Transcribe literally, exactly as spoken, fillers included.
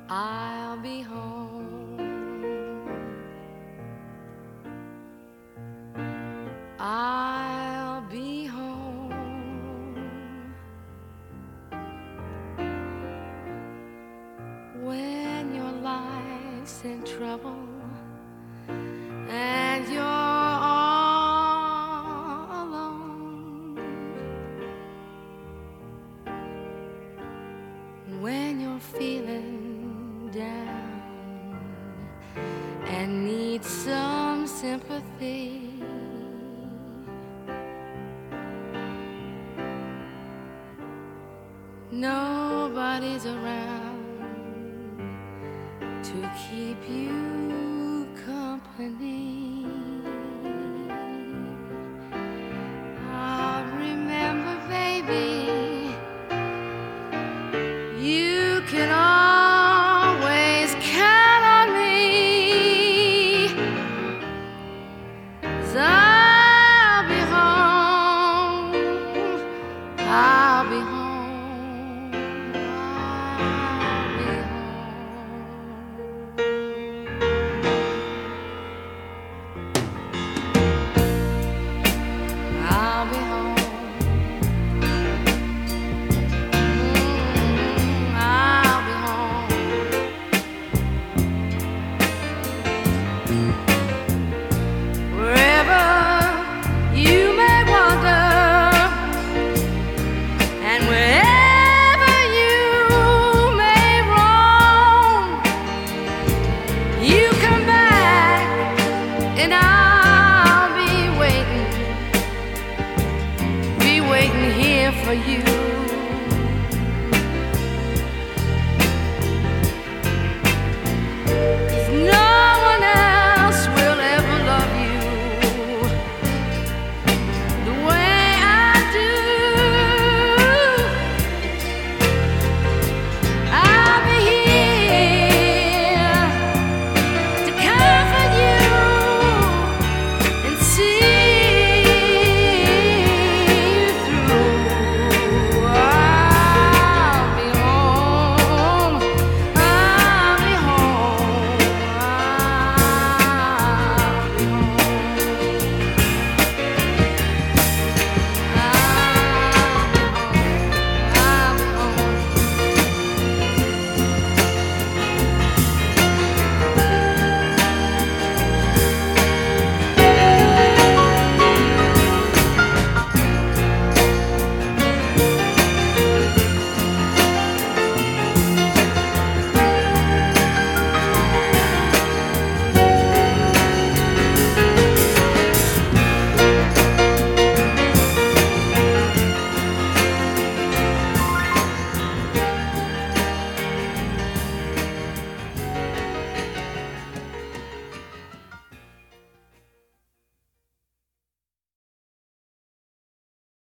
I'll be home. I'll be home when your life's in trouble and you're all alone, when you're feeling down and need some sympathy. Nobody's around to keep you company. I'll remember, baby, you can always count on me, 'cause I'll be home. I'll be home.